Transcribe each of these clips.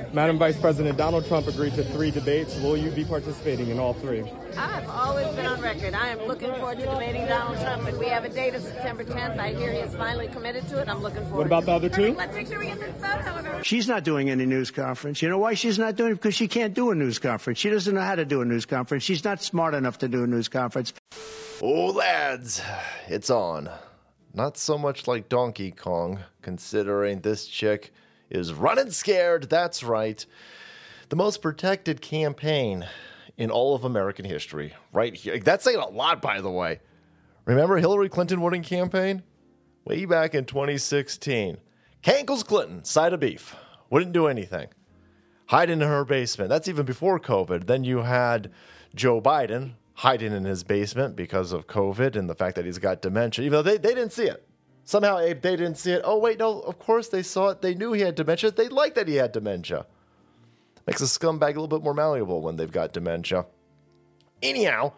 Madam Vice President, Donald Trump agreed to 3 debates. Will you be participating in all 3? I've always been on record. I am looking forward to debating Donald Trump, and we have a date of September 10th. I hear he is finally committed to it. I'm looking forward. What about the other 2? Let's make sure we get this vote, however. She's not doing any news conference. You know why she's not doing it? Because she can't do a news conference. She doesn't know how to do a news conference. She's not smart enough to do a news conference. Oh, lads, it's on. Not so much like Donkey Kong, considering this chick is running scared. That's right. The most protected campaign in all of American history, right here. That's saying a lot, by the way. Remember Hillary Clinton winning campaign? Way back in 2016. Cankles Clinton, side of beef. Wouldn't do anything. Hiding in her basement. That's even before COVID. Then you had Joe Biden hiding in his basement because of COVID and the fact that he's got dementia, even though they didn't see it. Somehow they didn't see it. Oh, wait, no, of course they saw it. They knew he had dementia. They liked that he had dementia. Makes a scumbag a little bit more malleable when they've got dementia. Anyhow,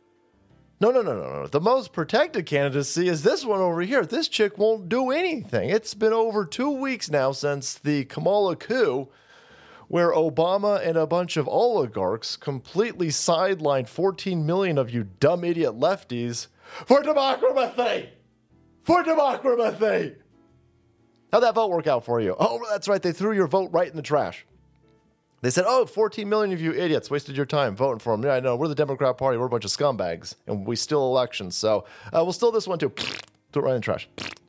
no. The most protected candidacy is this one over here. This chick won't do anything. It's been over 2 weeks now since the Kamala coup, where Obama and a bunch of oligarchs completely sidelined 14 million of you dumb idiot lefties for democracy. For democracy. How'd that vote work out for you? Oh, that's right. They threw your vote right in the trash. They said, 14 million of you idiots wasted your time voting for them. Yeah, I know. We're the Democrat Party. We're a bunch of scumbags, and we steal elections. So we'll steal this one, too. Throw it right in the trash.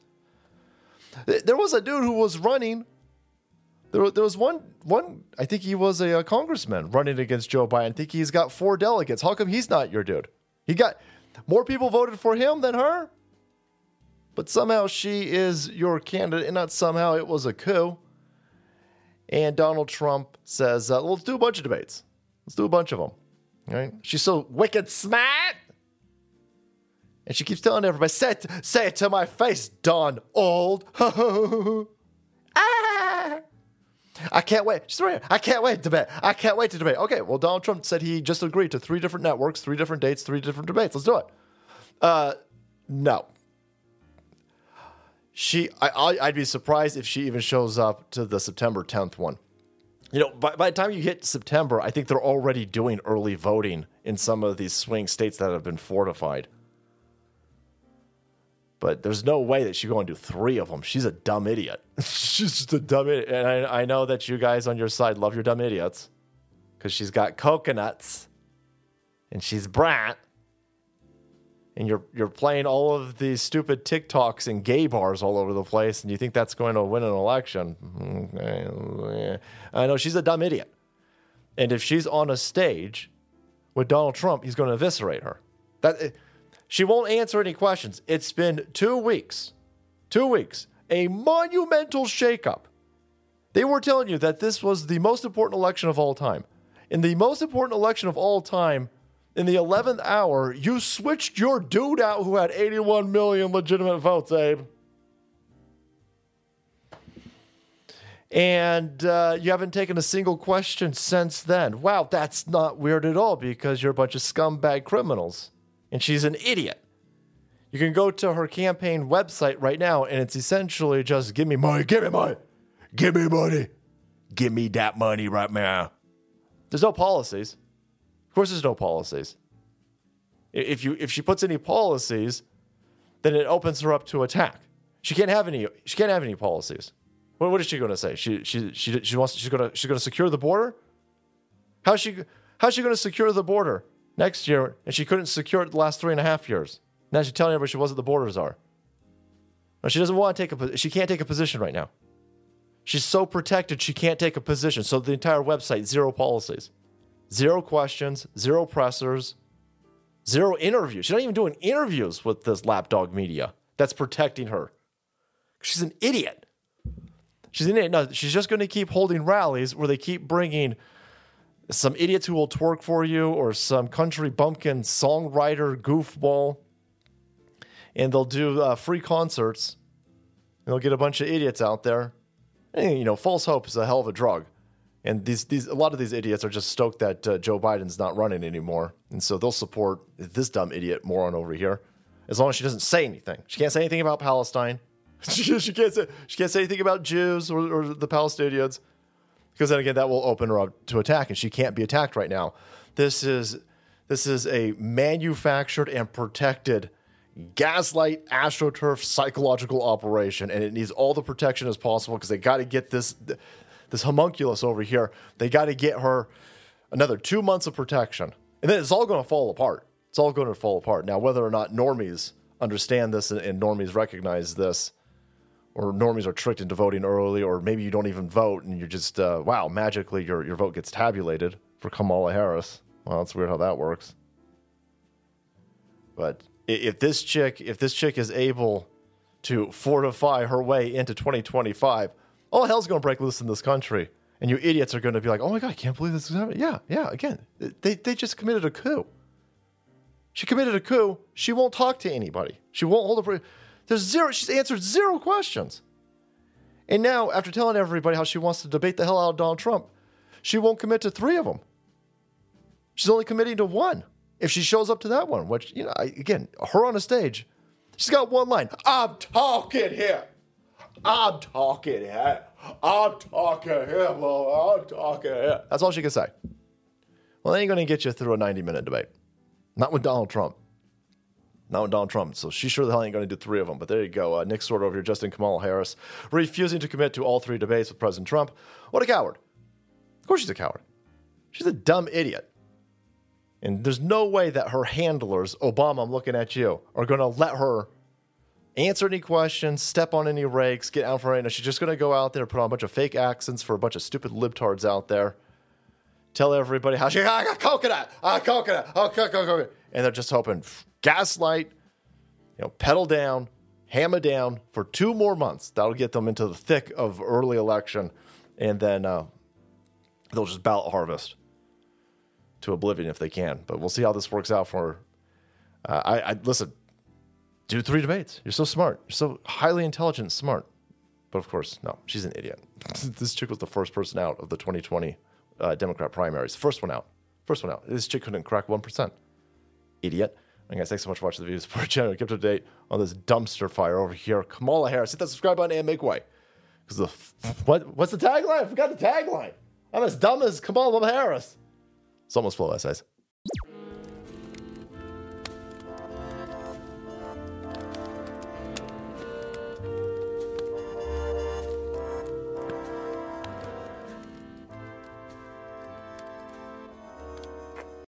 There was a dude who was running. There was one, I think he was a congressman running against Joe Biden. I think he's got 4 delegates. How come he's not your dude? He got more people voted for him than her? But somehow she is your candidate, and not somehow, it was a coup. And Donald Trump says, well, let's do a bunch of debates. Let's do a bunch of them. All right? She's so wicked smart. And she keeps telling everybody, say it to my face, Donald. I can't wait. She's right here. I can't wait to debate. I can't wait to debate. Okay, well, Donald Trump said he just agreed to 3 different networks, 3 different dates, 3 different debates. Let's do it. No. I'd be surprised if she even shows up to the September 10th one. You know, by the time you hit September, I think they're already doing early voting in some of these swing states that have been fortified. But there's no way that she's going to do 3 of them. She's a dumb idiot. She's just a dumb idiot. And I know that you guys on your side love your dumb idiots because she's got coconuts and she's brat. And you're playing all of these stupid TikToks and gay bars all over the place, and you think that's going to win an election. I know she's a dumb idiot. And if she's on a stage with Donald Trump, he's going to eviscerate her. She won't answer any questions. It's been 2 weeks. 2 weeks. A monumental shakeup. They were telling you that this was the most important election of all time. In the most important election of all time, in the 11th hour, you switched your dude out who had 81 million legitimate votes, Abe. And you haven't taken a single question since then. Wow, that's not weird at all because you're a bunch of scumbag criminals. And she's an idiot. You can go to her campaign website right now, and it's essentially just, give me money, give me money, give me money, give me that money right now. There's no policies. Of course, there's no policies. If she puts any policies, then it opens her up to attack. She can't have any. She can't have any policies. What is she going to say? She's going to secure the border. How's she going to secure the border next year? And she couldn't secure it the last 3.5 years. Now she's telling everybody she wasn't the border czar. No, she doesn't want to take she can't take a position right now. She's so protected she can't take a position. So the entire website, 0 policies. 0 questions, 0 pressers, 0 interviews. She's not even doing interviews with this lapdog media that's protecting her. She's an idiot. She's an idiot. No, she's just going to keep holding rallies where they keep bringing some idiots who will twerk for you or some country bumpkin songwriter goofball. And they'll do free concerts. And they'll get a bunch of idiots out there. And, you know, false hope is a hell of a drug. And a lot of these idiots are just stoked that Joe Biden's not running anymore. And so they'll support this dumb idiot moron over here as long as she doesn't say anything. She can't say anything about Palestine. She can't say anything about Jews or the Palestinians because then again, that will open her up to attack, and she can't be attacked right now. This is a manufactured and protected gaslight, AstroTurf psychological operation, and it needs all the protection as possible because they got to get this homunculus over here. They got to get her another 2 months of protection, and then it's all going to fall apart. It's all going to fall apart. Now, whether or not normies understand this and normies recognize this, or normies are tricked into voting early, or maybe you don't even vote and you're just, magically your vote gets tabulated for Kamala Harris. Well, it's weird how that works. But if this chick is able to fortify her way into 2025, all hell's going to break loose in this country. And you idiots are going to be like, oh my God, I can't believe this is happening. Yeah, again, they just committed a coup. She committed a coup. She won't talk to anybody. She won't hold up. She's answered 0 questions. And now, after telling everybody how she wants to debate the hell out of Donald Trump, she won't commit to 3 of them. She's only committing to 1. If she shows up to that one, which, again, her on a stage, she's got 1 line. I'm talking here. I'm talking here. I'm talking here, Lord. I'm talking here. That's all she can say. Well, that ain't going to get you through a 90-minute debate. Not with Donald Trump. Not with Donald Trump. So she sure the hell ain't going to do 3 of them. But there you go. Nick Sword over here, Justin Kamala Harris, refusing to commit to all 3 debates with President Trump. What a coward. Of course she's a coward. She's a dumb idiot. And there's no way that her handlers, Obama, I'm looking at you, are going to let her answer any questions, step on any rakes, get out for it. She's just going to go out there and put on a bunch of fake accents for a bunch of stupid libtards out there. Tell everybody how she got coconut. And they're just hoping gaslight, pedal down, hammer down for 2 more months. That'll get them into the thick of early election. And then they'll just ballot harvest to oblivion if they can. But we'll see how this works out for her. Listen, do 3 debates. You're so smart. You're so highly intelligent and smart. But of course, no, she's an idiot. This chick was the first person out of the 2020 Democrat primaries. First one out. This chick couldn't crack 1%. Idiot. And guys, thanks so much for watching the video. Support the channel. Keep up to date on this dumpster fire over here. Kamala Harris. Hit that subscribe button and make way. Because what's the tagline? I forgot the tagline. I'm as dumb as Kamala Harris. It's almost full, essays.